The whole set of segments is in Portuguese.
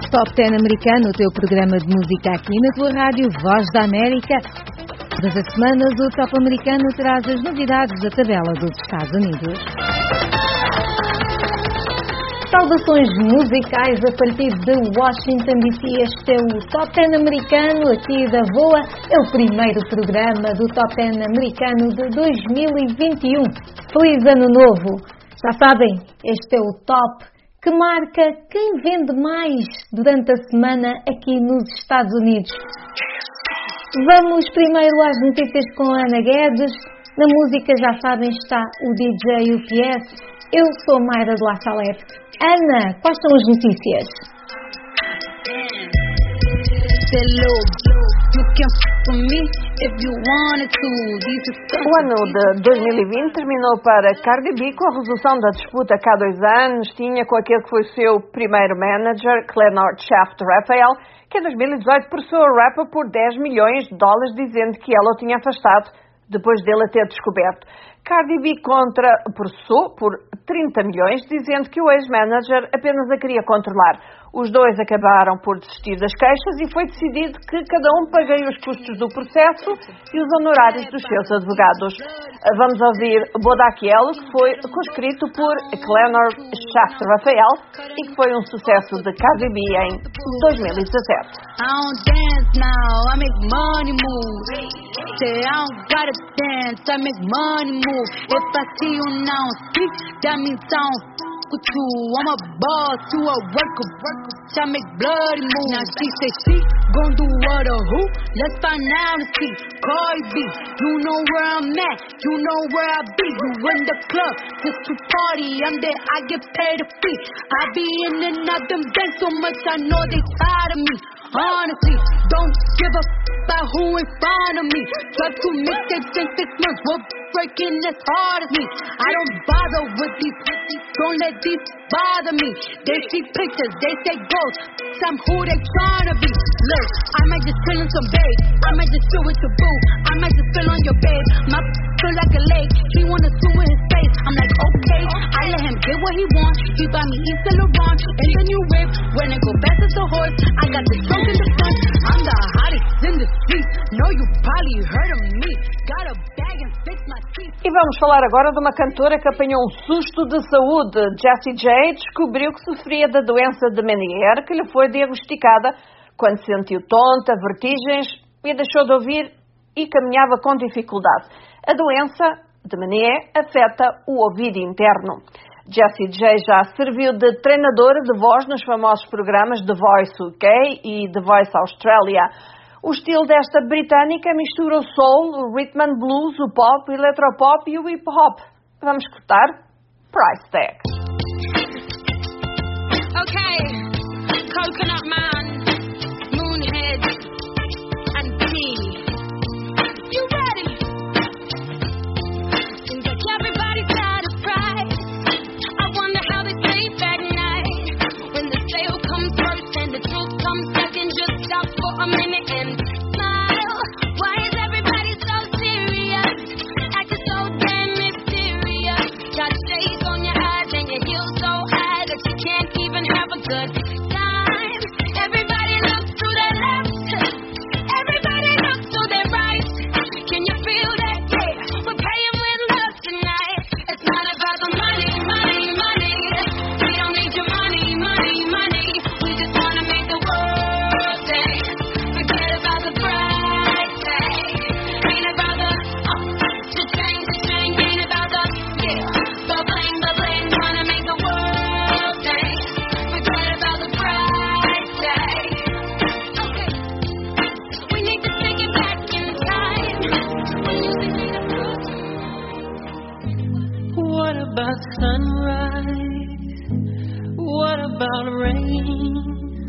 Top 10 americano, o teu programa de música aqui na tua rádio Voz da América. Todas as semanas o Top americano traz as novidades da tabela dos Estados Unidos. Saudações musicais a partir de Washington DC. Este é o Top 10 americano aqui da VOA. É o primeiro programa do Top 10 americano de 2021. Feliz Ano Novo! Já sabem, este é o Top que marca quem vende mais durante a semana aqui nos Estados Unidos. Vamos primeiro às notícias com a Ana Guedes. Na música, já sabem, está o DJ UPS. Eu sou Mayra de La Salete. Ana, quais são as notícias? O ano de 2020 terminou para Cardi B com a resolução da disputa que há 2 anos tinha com aquele que foi o seu primeiro manager, Clenor Shaft Raphael, que em 2018 processou a rapper por $10 milhões, dizendo que ela o tinha afastado depois dele a ter descoberto. Cardi B processou por 30 milhões, dizendo que o ex-manager apenas a queria controlar. Os dois acabaram por desistir das queixas e foi decidido que cada um pagaria os custos do processo e os honorários dos seus advogados. Vamos ouvir Bodak Yellow, que foi coescrito por Clenor Shaft Raphael e que foi um sucesso de Cardi B em 2017. I'm a boss to a worker, I make bloody moves. Now she say she gon' do what or who? Let's find out and see. Cardi B, you know where I'm at, you know where I be. You in the club just to party, I'm there, I get paid a fee. I be in and out them banks so much, I know they tired of me. Honestly, don't give a about who in front of me. Drop 2 mixtapes in 6 months, we're breaking as hard as me. I don't bother with these, don't let these bother me. They see pictures, they say ghosts, I'm who they tryna be. Look, I might just chill in some babe, I might just chill with your boo, I might just spill on your babe. My feel like a lake, he wanna swim with his face. I'm like, okay, I let him get what he wants. He buy me Yves Saint Laurent and the new whip. When I go fast as a horse, I got the trunk in the front. I'm the hottest in the street. Know you probably heard of me. Got a bag and fix my teeth. E vamos falar agora de uma cantora que apanhou um susto de saúde. Jessie J descobriu que sofria da doença de Meniere, que lhe foi diagnosticada quando se sentiu tonta, vertigens e deixou de ouvir e caminhava com dificuldade. A doença de Meniere afeta o ouvido interno. Jessie J já serviu de treinadora de voz nos famosos programas The Voice UK e The Voice Australia. O estilo desta britânica mistura o soul, o rhythm and blues, o pop, o electropop e o hip hop. Vamos escutar Price Tag. Okay, Coconut Man, Moonhead, and P. You ready? Seems like everybody's got a price. I wonder how they sleep at night. When the sale comes first and the truth comes second, just stop for a minute and smile. Why is everybody so serious? Acting so damn mysterious. Got shades on your eyes and your heels so high that you can't even have a good time. Everybody looks to their left, everybody looks to their right. Can you feel that? Yeah, we're paying with love tonight. It's not about the money, money, money. We don't need your money, money, money. We just wanna make the world dance. Forget about the price tag. Ain't about the cha-ching, cha-ching. Ain't about the bubbling, bubbling. Wanna make the world dance. Forget about the price tag. Okay, we need to take it back in time. When music made us groove. What about sunrise? What about rain?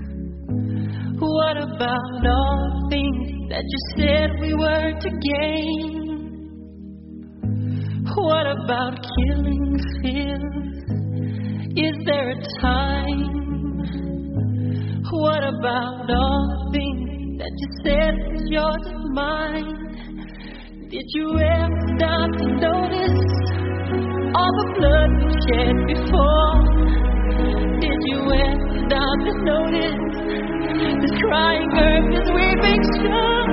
What about all things that you said we were to gain? What about killing fears? Is there a time? What about all things that you said was yours and mine? Did you ever stop to notice all the blood we shed before? Did you ever stop to notice Just crying earth as we make sure.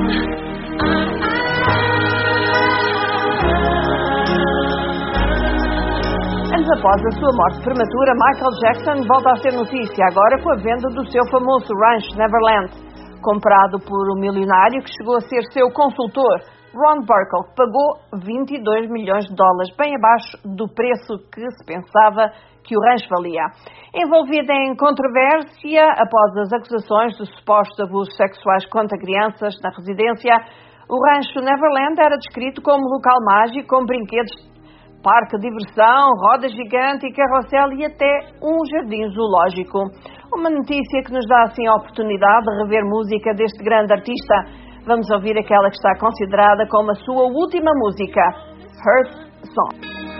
Anos após a sua morte prematura, Michael Jackson volta a ser notícia, agora com a venda do seu famoso rancho Neverland, comprado por um milionário que chegou a ser seu consultor, Ron Burkle, que pagou $22 milhões, bem abaixo do preço que se pensava que o rancho valia. Envolvida em controvérsia após as acusações de supostos abusos sexuais contra crianças na residência, o rancho Neverland era descrito como local mágico com brinquedos, parque de diversão, roda gigante e carrossel e até um jardim zoológico. Uma notícia que nos dá assim a oportunidade de rever música deste grande artista. Vamos ouvir aquela que está considerada como a sua última música, Hearth Song.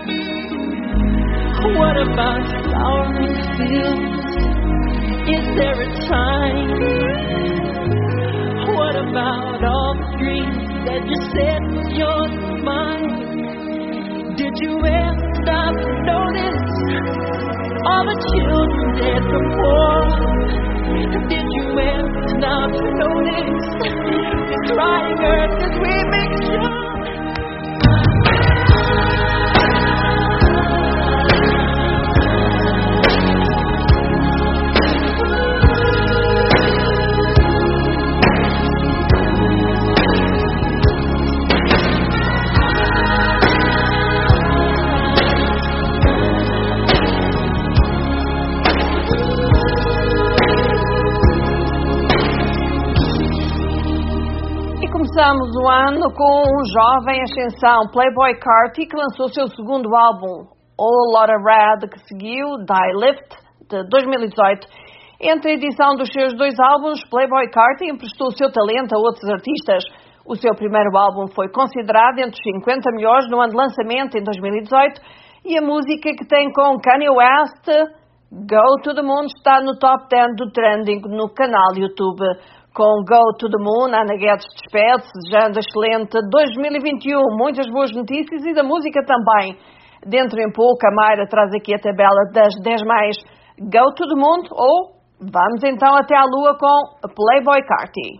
What about flowering fields? Is there a time? What about all the dreams that you said was yours and mine? Did you ever stop to notice all the children dead from war? Did you ever stop to notice the crying earth as we make sure? Começamos o ano com um jovem ascensão, Playboi Carti, que lançou seu segundo álbum, Whole Lotta Red, que seguiu Die Lift, de 2018. Entre a edição dos seus dois álbuns, Playboi Carti emprestou o seu talento a outros artistas. O seu primeiro álbum foi considerado entre os 50 melhores no ano de lançamento, em 2018, e a música que tem com Kanye West, Go to the Moon, está no top 10 do trending no canal YouTube. Com Go to the Moon, Ana Guedes despede-se, desejando excelente 2021, muitas boas notícias e da música também. Dentro em pouco, a Mayra traz aqui a tabela das 10 mais Go to the Moon, ou vamos então até à Lua com Playboi Carti.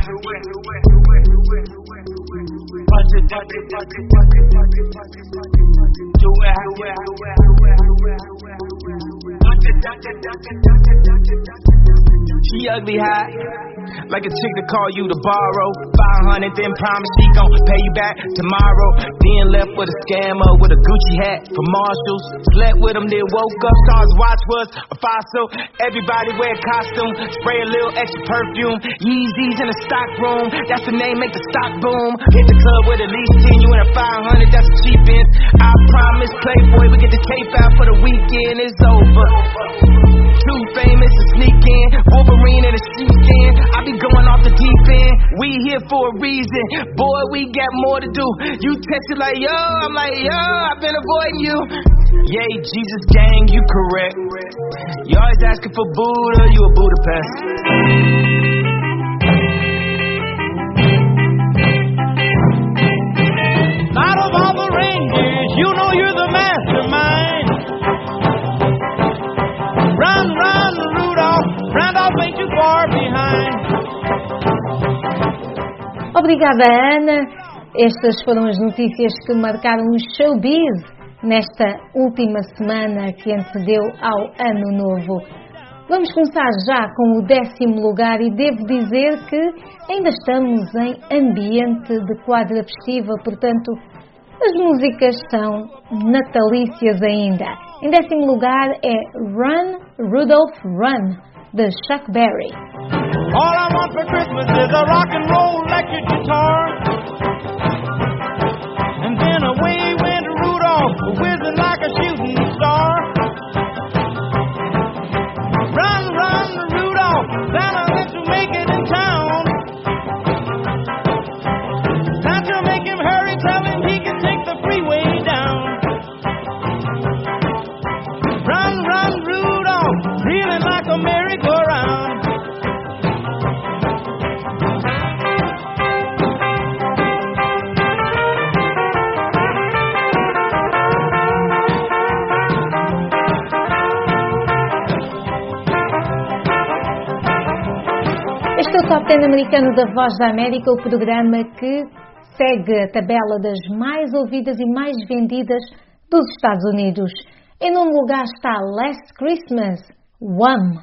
She ugly hot, like a chick to call you to borrow 500, then promise she gon' pay you back tomorrow. Then left with a scammer with a Gucci hat from Marshalls. Slept with him, then woke up, saw his watch was a fossil. Everybody wear a costume, spray a little extra perfume. Yeezys in the stock room, that's the name, make the stock boom. Hit the club with at least 10, you in a 500, that's the cheapest. I promise, Playboy, we get the tape out for the weekend, it's over. Too famous to sneak in, Wolverine in a sheepskin. I be going off the deep end. We here for a reason. Boy, we got more to do. You text it like, yo, I'm like, yo, I've been avoiding you. Yay, Jesus gang, you correct. You always asking for Buddha, you a Budapest. Out of all the reindeers, you know you're the mastermind. Run, run, Rudolph. Randolph ain't too far behind. Obrigada, Ana. Estas foram as notícias que marcaram o showbiz nesta última semana que antecedeu ao Ano Novo. Vamos começar já com o 10º lugar e devo dizer que ainda estamos em ambiente de quadra festiva, portanto, as músicas são natalícias ainda. Em 10º lugar é Run, Rudolph, Run, de Chuck Berry. All I want for Christmas is a rock and roll electric guitar. And then away went Rudolph, whizzing like a shooting star. Run, run, Rudolph, Santa meant to make it in town. Santa make him hurry, tell him he can take the freeway down. Run, run, Rudolph, feeling like a merry-go-round. Este é o Top 10 americano da Voz da América, o programa que segue a tabela das mais ouvidas e mais vendidas dos Estados Unidos. Em nono lugar está Last Christmas, Wham!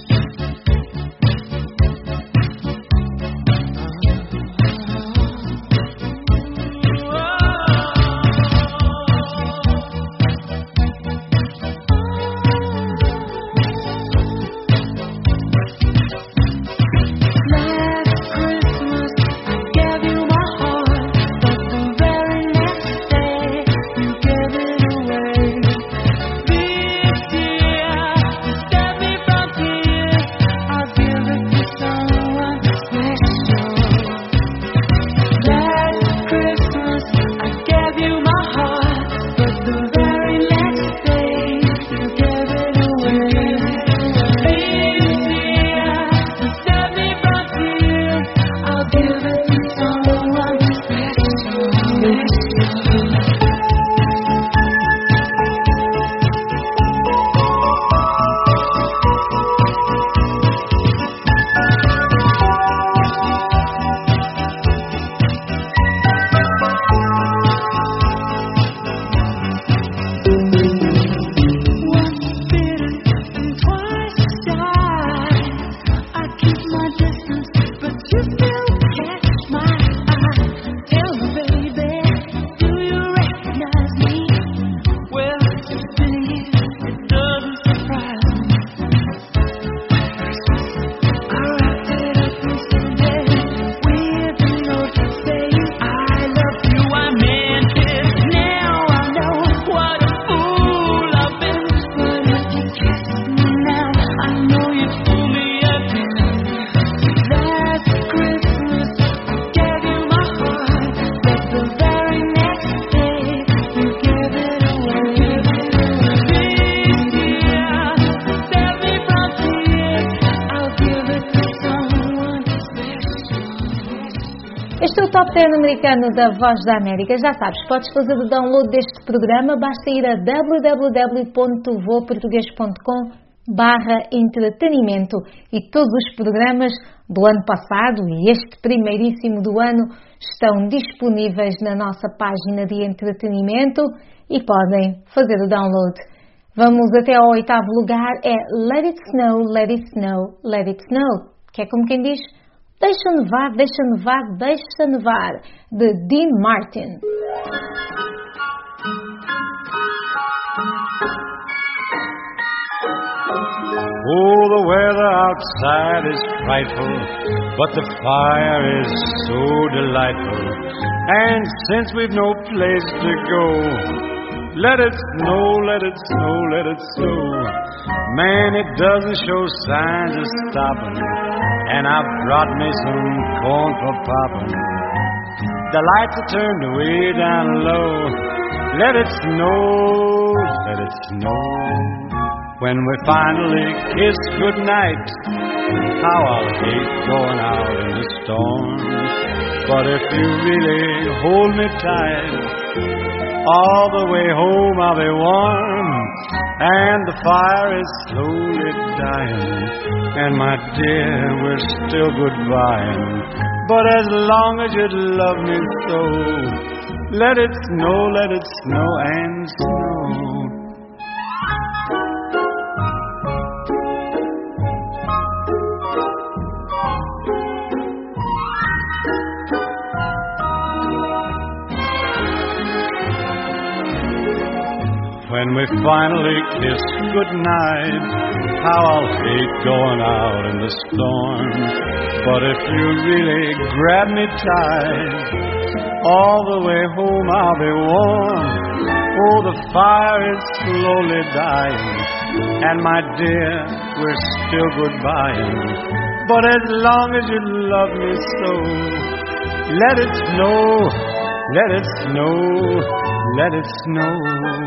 Este é o Top 10 americano da Voz da América. Já sabes, podes fazer o download deste programa, basta ir a www.voportugues.com/entretenimento e todos os programas do ano passado e este primeiríssimo do ano estão disponíveis na nossa página de entretenimento e podem fazer o download. Vamos até ao oitavo lugar, é Let It Snow, Let It Snow, Let It Snow, que é como quem diz, deixa nevar, deixa nevar, deixa nevar, de Dean Martin. Oh, the weather outside is frightful, but the fire is so delightful. And since we've no place to go, let it snow, let it snow, let it snow. Man, it doesn't show signs of stopping, and I've brought me some corn for popping. The lights are turned way down low. Let it snow, let it snow. When we finally kiss goodnight, how I'll hate going out in the storm. But if you really hold me tight, all the way home I'll be warm. And the fire is slowly dying, and my dear, we're still goodbying. But as long as you love me so, let it snow and snow. When we finally kiss goodnight, how I'll hate going out in the storm. But if you really grab me tight, all the way home I'll be warm. Oh, the fire is slowly dying, and my dear, we're still goodbying. But as long as you love me so, let it snow, let it snow, let it snow.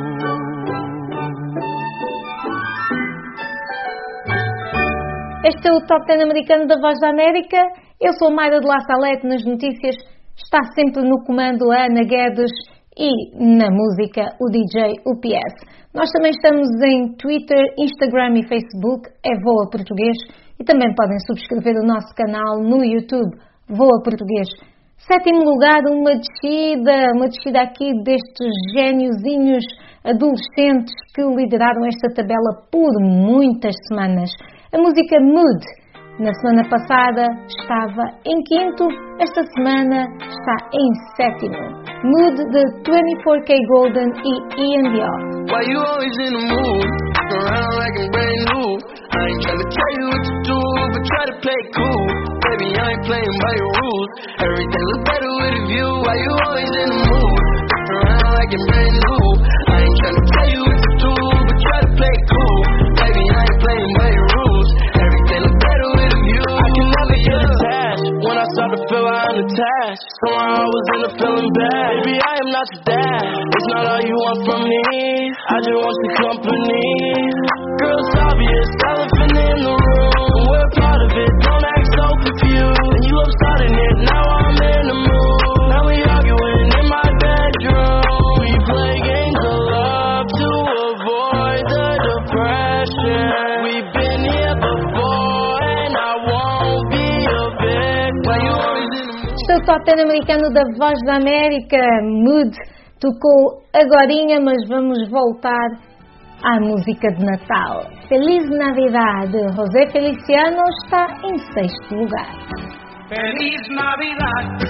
Este é o Top 10 americano da Voz da América. Eu sou Mayra de La Salete nas notícias. Está sempre no comando a Ana Guedes e na música o DJ UPS. Nós também estamos em Twitter, Instagram e Facebook, é Voa Português, e também podem subscrever o nosso canal no YouTube, Voa Português. 7º lugar, uma descida aqui destes géniozinhos adolescentes que lideraram esta tabela por muitas semanas. A música Mood, na semana passada estava em 5º, esta semana está em 7º. Mood de 24K Golden e Ian Dior. Why you always in the mood? Around like I'm brand new. I ain't tryna tell you what to do, but try to play cool. Baby, I ain't playing by your rules. Everything looks better with a view. Why you always in the mood? Around like I'm brand new. I ain't tryna tell you what to do, but try to play cool. Baby, I ain't playing by your rules. Everything looks better with a view. I can never get attached. When I start to feel I'm unattached, somehow I was in a feeling bad. Baby, I am not your dad. It's not all you want from me. I just want your company. Girl, it's obvious, elephant in the room. We're part of it, don't act so confused. And you love starting it, now I'm in the mood. Now we arguing in my bedroom. We play games of love to avoid the depression. We've been here before and I won't be a victim. Why you always in the mood? Este é o Top 10 americano da Voz da América. Mood tocou agorinha, mas vamos voltar à música de Natal. Feliz Navidad, de José Feliciano, está em 6º lugar. Feliz Navidad,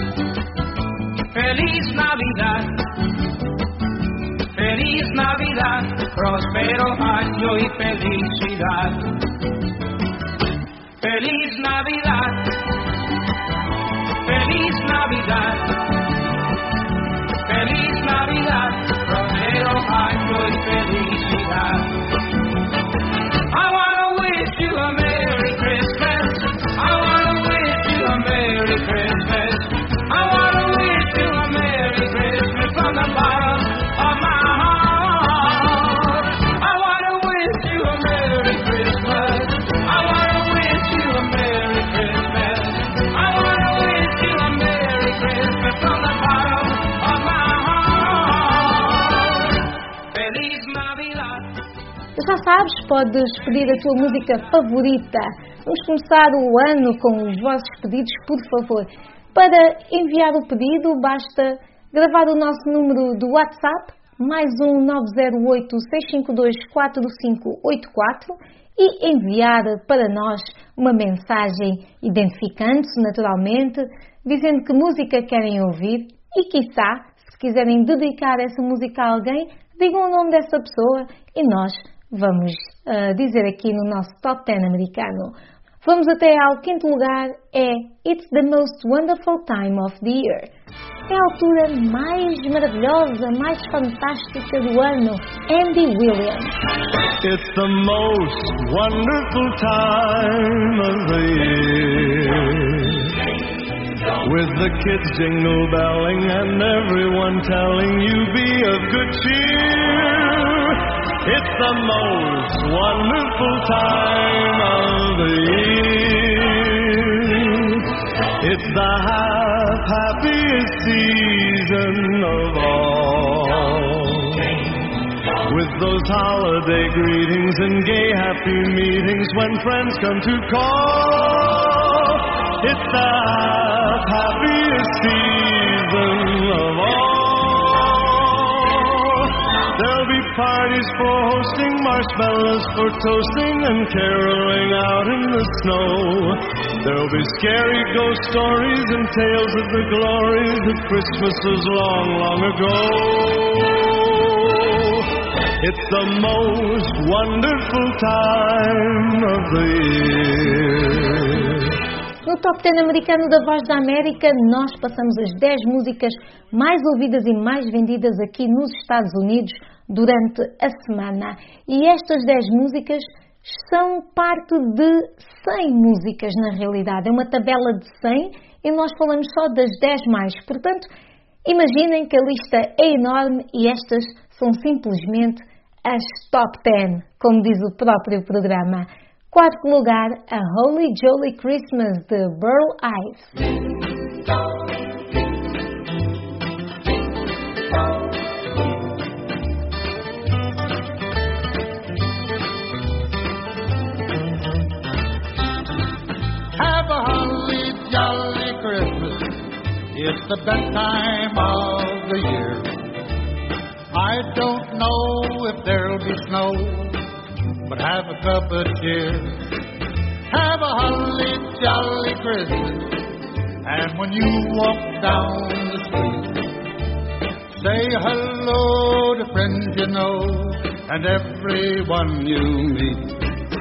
Feliz Navidad, Feliz Navidad, próspero año y felicidad. Feliz Navidad, Feliz Navidad, Feliz Navidad, próspero año y felicidad. I wanna wish you a Merry Christmas. I wanna wish you a Merry Christmas. I wanna wish you a Merry Christmas from the bottom of my heart. I wanna wish you a Merry Christmas. I wanna wish you a Merry Christmas. I wanna wish you a Merry Christmas from the bottom of my heart. Feliz Navidad. Já sabes, podes pedir a tua música favorita. Vamos começar o ano com os vossos pedidos, por favor. Para enviar o pedido, basta gravar o nosso número do WhatsApp, mais um 908-652-4584, e enviar para nós uma mensagem identificando-se naturalmente, dizendo que música querem ouvir e, quiçá, se quiserem dedicar essa música a alguém, digam o nome dessa pessoa e nós vamos dizer aqui no nosso Top 10 americano. Vamos até ao 5º lugar, é It's the Most Wonderful Time of the Year. É a altura mais maravilhosa, mais fantástica do ano. Andy Williams. It's the most wonderful time of the year, with the kids jingle belling and everyone telling you be of good cheer. It's the most wonderful time of the year. It's the happiest season of all, with those holiday greetings and gay happy meetings when friends come to call. It's the happiest season of all. There'll be parties for hosting, marshmallows for toasting, and caroling out in the snow. There'll be scary ghost stories and tales of the glories of Christmases long, long ago. It's the most wonderful time of the year. No Top 10 americano da Voz da América, nós passamos as 10 músicas mais ouvidas e mais vendidas aqui nos Estados Unidos durante a semana. E estas 10 músicas são parte de 100 músicas na realidade. É uma tabela de 100 e nós falamos só das 10 mais. Portanto, imaginem que a lista é enorme e estas são simplesmente as Top 10, como diz o próprio programa. 4º lugar, A Holy Jolly Christmas, de Burl Ives. It's the best time of the year. I don't know if there'll be snow, but have a cup of cheer. Have a holly jolly Christmas, and when you walk down the street, say hello to friends you know and everyone you meet.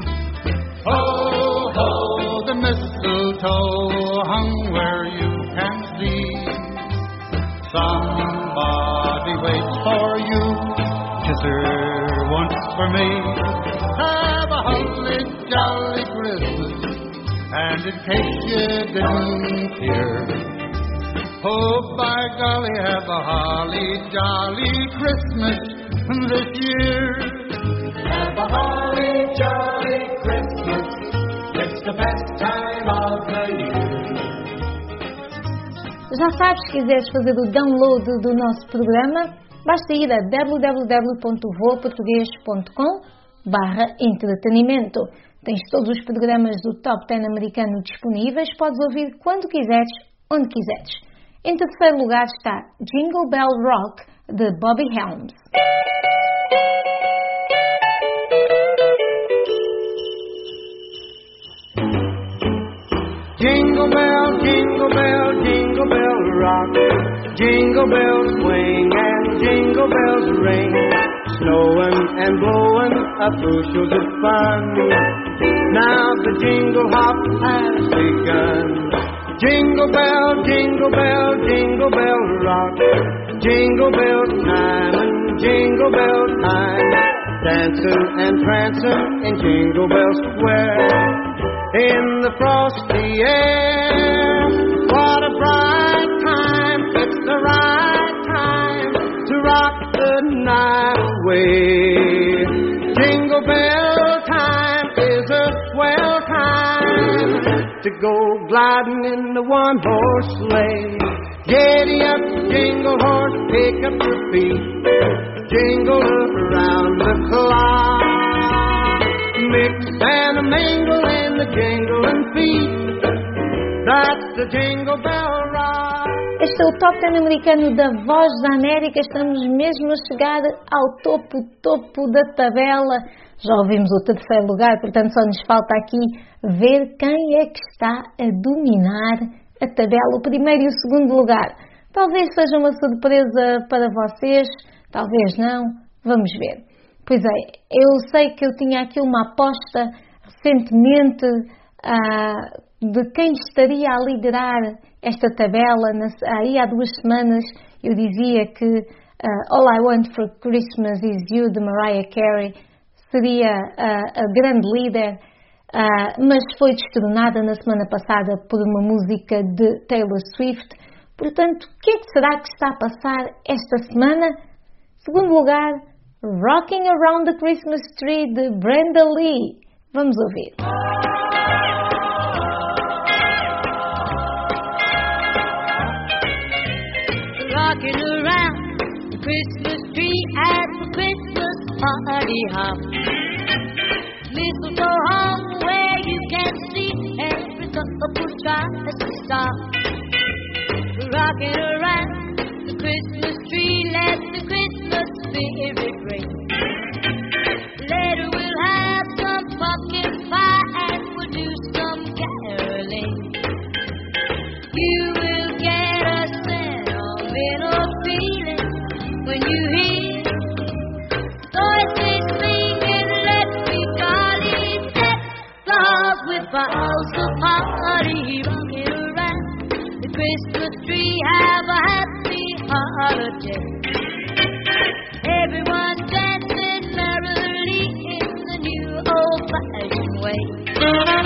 Ho, ho, the mistletoe hung where you can see. Somebody waits for you, kiss her once for me. Have a holly jolly Christmas, and in case you didn't hear, oh, by golly, have a holly jolly Christmas this year. Have a holly jolly Christmas, it's the best time of the year. Já sabes, se quiseres fazer o download do nosso programa, basta ir a www.voaportugues.com/entretenimento. Tens todos os programas do Top 10 americano disponíveis, podes ouvir quando quiseres, onde quiseres. Em terceiro lugar está Jingle Bell Rock, de Bobby Helms. Jingle bell, jingle bell, jingle bell rock. Jingle bells swing and jingle bells ring. Snowing and blowing up bushels of fun. Now the jingle hop has begun. Jingle bell, jingle bell, jingle bell rock. Jingle bell time and jingle bell time. Dancing and prancing in Jingle Bell Square. In the frosty air, what a bright time. It's the right time to rock the night away. Jingle bell time is a swell time to go gliding in the one-horse sleigh. Giddy up, jingle horse, pick up your feet. Jingle around the clock. Mix and a mingle in the jingling feet. That's the Jingle Bell Rock. Este é o Top 10 americano da Voz da América. Estamos mesmo a chegar ao topo da tabela. Já ouvimos o terceiro lugar, portanto só nos falta aqui ver quem é que está a dominar a tabela, o primeiro e o segundo lugar. Talvez seja uma surpresa para vocês, talvez não, vamos ver. Pois é, eu sei que eu tinha aqui uma aposta recentemente de quem estaria a liderar esta tabela. Aí há 2 semanas eu dizia que All I Want for Christmas Is You, de Mariah Carey, seria a grande líder, mas foi destronada na semana passada por uma música de Taylor Swift. Portanto, o que é que será que está a passar esta semana? Segundo lugar, Rocking Around the Christmas Tree, de Brenda Lee. Vamos ouvir. Rocking around the Christmas tree at the Christmas party hop. Mistletoe hung where you can see every couple tries to stop. Rocking around the Christmas tree, let the Christmas spirit ring. Later we'll have some pumpkin pie and we'll do some caroling. You will get a sentimental feeling when you hear voices singing, let me jolly deck the halls with boughs of party. Rocking around the Christmas tree, have a happy holiday. Everyone dancing merrily in the new old-fashioned way.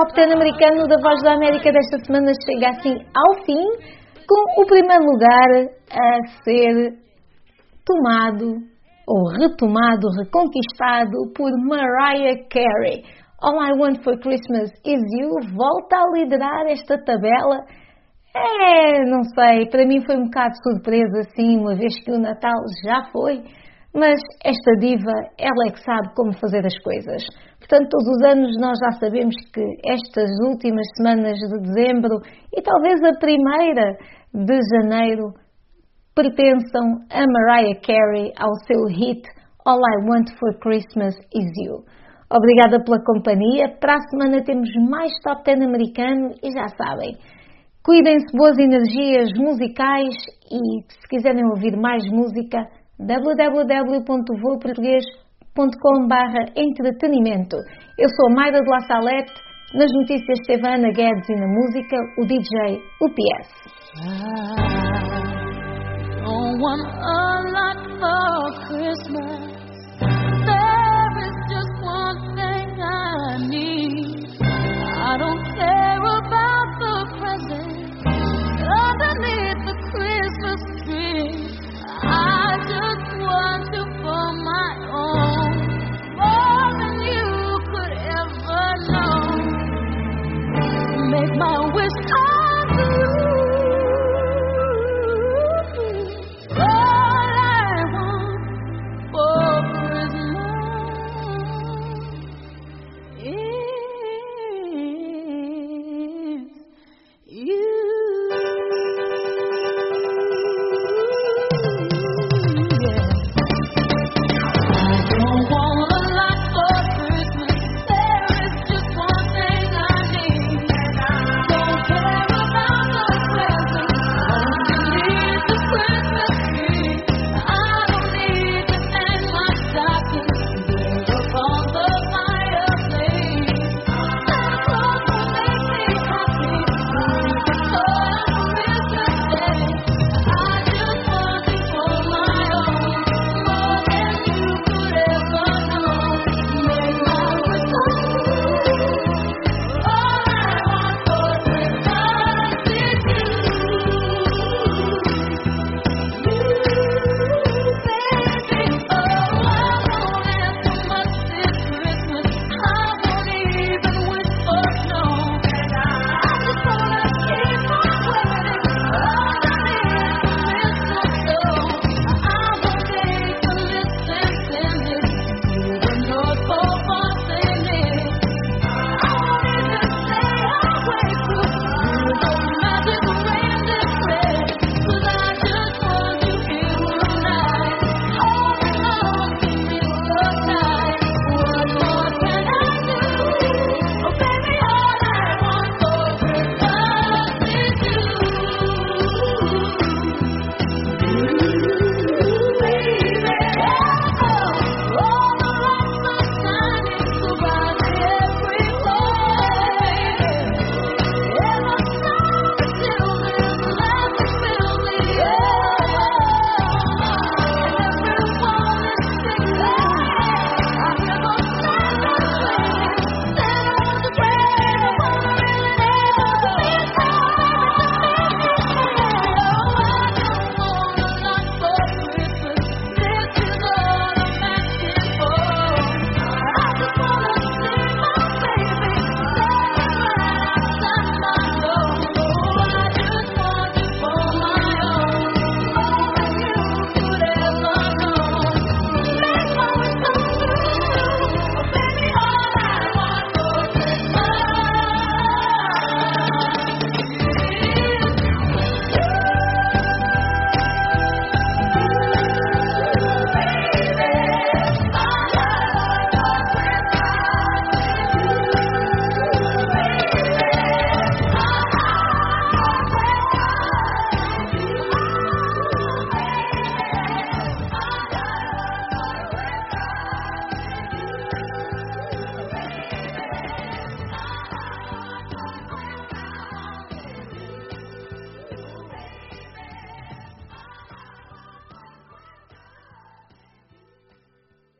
Top 10 americano da Voz da América desta semana chega assim ao fim, com o primeiro lugar a ser tomado ou retomado, reconquistado por Mariah Carey. All I Want for Christmas Is You volta a liderar esta tabela. Não sei, para mim foi um bocado de surpresa, sim, uma vez que o Natal já foi, mas esta diva, ela é que sabe como fazer as coisas. Portanto, todos os anos nós já sabemos que estas últimas semanas de dezembro e talvez a primeira de janeiro pertençam a Mariah Carey, ao seu hit All I Want for Christmas Is You. Obrigada pela companhia. Para a semana temos mais Top 10 americano e já sabem, cuidem-se, boas energias musicais e se quiserem ouvir mais música, www.voaportugues.com/entretenimento. Eu sou a Mayra de La Salette, nas notícias esteve a Ana Guedes e na música o DJ UPS. I don't want a lot for Christmas.